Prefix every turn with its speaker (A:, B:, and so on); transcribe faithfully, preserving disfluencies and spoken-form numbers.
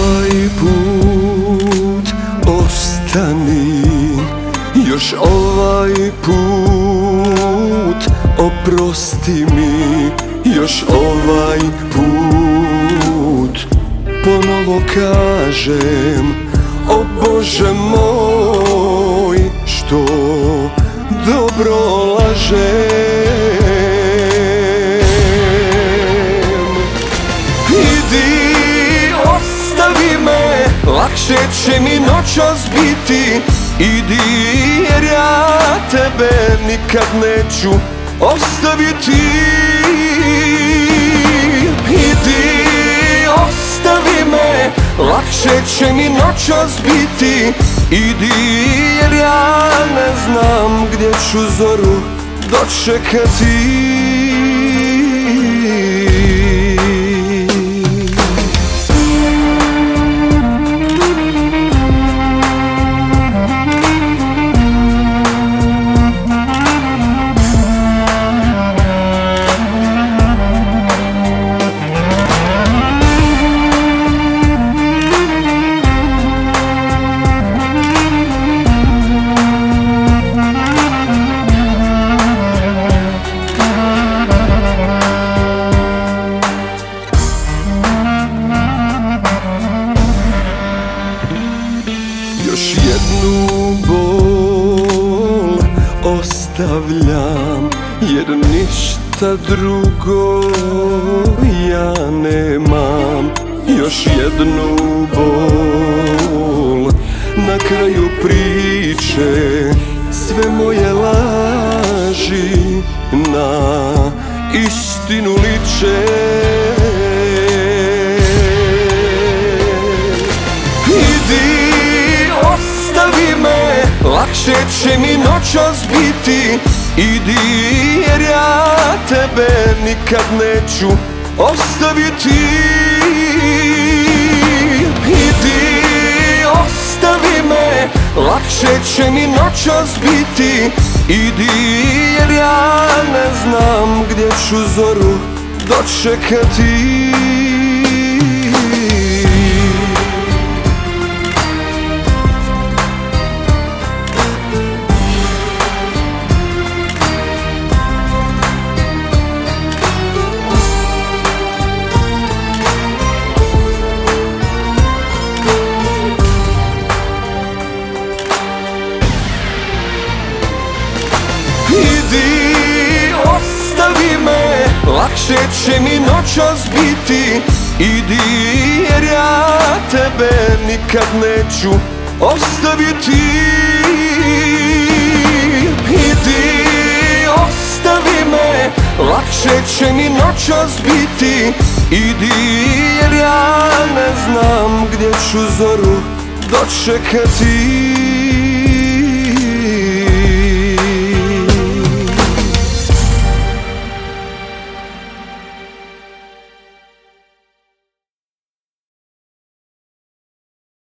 A: ovaj put ostani, još ovaj put oprosti mi, još ovaj put ponovo kažem, o Bože moj, što dobro lažem. Idi, ostavi me, lakše će mi noćas biti. Idi, jer ja tebe nikad neću ostaviti. Idi, ostavi me, lakše će mi noćas biti. Idi, jer ja ne znam gdje ću zoru dočekati. Još jednu bol ostavljam, jer ništa drugo ja nemam. Još jednu bol na kraju priče, sve moje laži na istinu liče. Lakše će mi noćas biti. Idi, jer ja tebe nikad neću ostaviti. Idi, ostavi me, lakše će mi noćas biti. Idi, jer ja ne znam gdje ću zoru dočekati. Idi, ostavi me, lakše će mi noćas biti. Idi, jer ja tebe nikad neću ostaviti. Idi, ostavi me, lakše će mi noćas biti. Idi, jer ja ne znam gdje ću zoru dočekati.